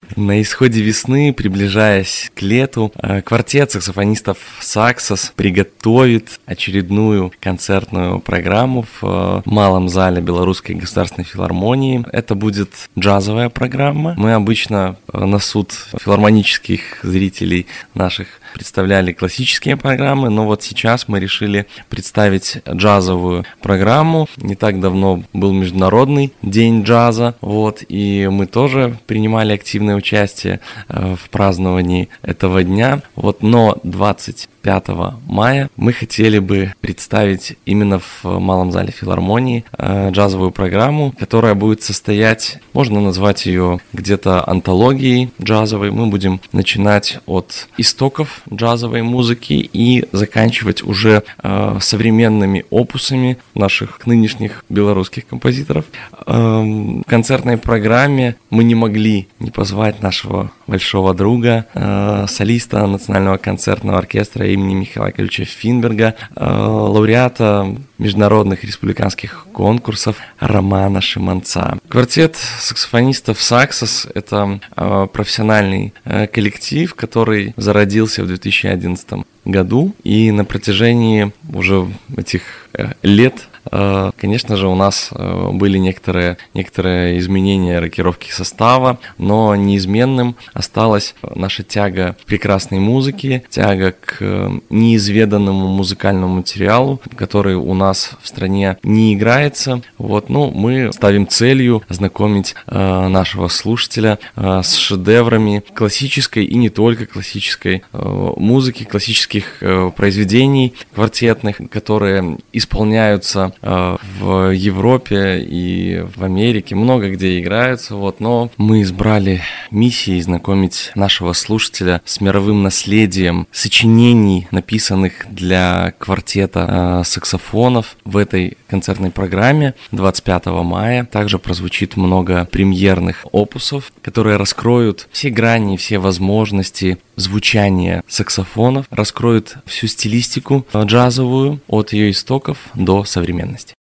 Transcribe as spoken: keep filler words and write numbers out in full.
На исходе весны, приближаясь к лету, квартет саксофонистов «Саксос» приготовит очередную концертную программу в малом зале Белорусской государственной филармонии. Это будет джазовая программа. Мы обычно на суд филармонических зрителей наших представляли классические программы, но вот сейчас мы решили представить джазовую программу. Не так давно был Международный день джаза, вот, и мы тоже принимали активное участие э, в праздновании этого дня. Вот, но двадцать пятого мая мы хотели бы представить именно в малом зале филармонии э, джазовую программу, которая будет состоять, можно назвать ее где-то антологией джазовой. Мы будем начинать от истоков джазовой музыки и заканчивать уже э, современными опусами наших нынешних белорусских композиторов. Э, в концертной программе мы не могли не позвать нашего большого друга, э, солиста Национального концертного оркестра имени Михаила Яковлевича Финберга, э, лауреата международных республиканских конкурсов Романа Шиманца. Квартет саксофонистов «Саксос» — это э, профессиональный э, коллектив, который зародился в две тысячи одиннадцатом году, и на протяжении уже этих э, лет, э, конечно же, у нас э, были некоторые, некоторые изменения рокировки состава, но неизменным осталась наша тяга к прекрасной музыке, тяга к э, неизведанному музыкальному материалу, который у нас в стране не играется. Вот, ну, мы ставим целью ознакомить э, нашего слушателя э, с шедеврами классической и не только классической э, музыки, классических э, произведений квартетных, которые исполняются э, в Европе и в Америке, много где играются. Вот, но мы избрали миссией знакомить нашего слушателя с мировым наследием сочинений, написанных для квартета э, саксофонов. В этой концертной программе двадцать пятого мая также прозвучит много премьерных опусов, которые раскроют все грани, все возможности звучания саксофонов, раскроют всю стилистику джазовую от ее истоков до современности.